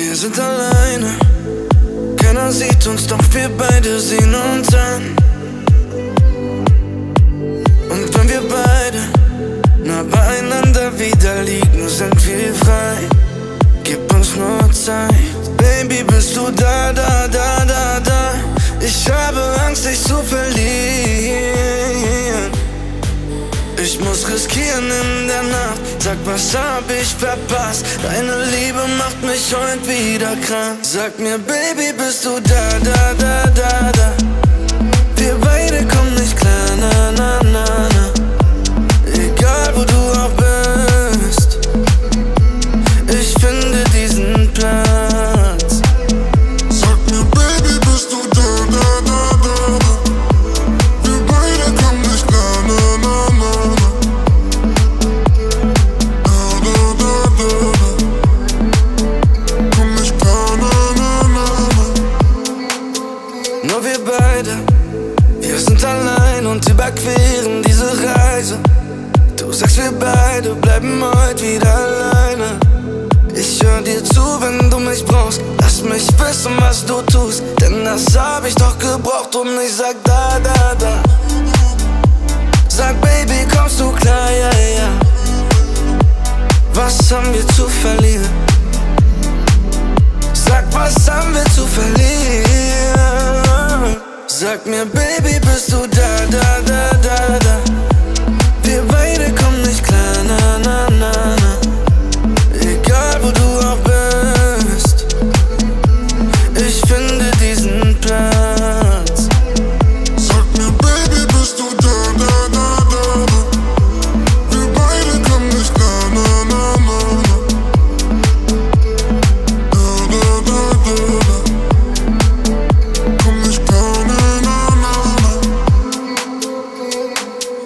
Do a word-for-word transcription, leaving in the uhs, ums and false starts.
Wir sind alleine, keiner sieht uns, doch wir beide sehen uns an. Und wenn wir beide nah beieinander wieder liegen, sind wir frei. Gib uns nur Zeit. Baby, bist du da, da, da, da, da? Ich habe Angst, dich zu verlieren. Ich muss riskieren in der Nacht. Sag, was hab ich verpasst? Deine Liebe macht mich heute wieder krank. Sag mir, Baby, bist du da, da, da, da, da? Wir beide kommen nicht klar, na, na, na, na. Egal, wo du auch bist, ich finde diesen Platz. Sag mir, Baby, bist du da, da, da, da, da? Wir beide kommen nicht klar, na, na, na, na. Da, da, da, da, da. Komm nicht klar, na, na, na, na. Nur wir beide, wir sind allein und überqueren diese Reise. Du sagst, wir beide bleiben heute wieder alleine. Ich hör dir zu, wenn du mich brauchst. Lass mich wissen, was du tust, denn das hab ich doch gebraucht. Und ich sag da, da, da. Sag, Baby, kommst du klar, ja, ja. Was haben wir zu verlieren? Sag, was haben wir zu verlieren? Sag mir, Baby, bist du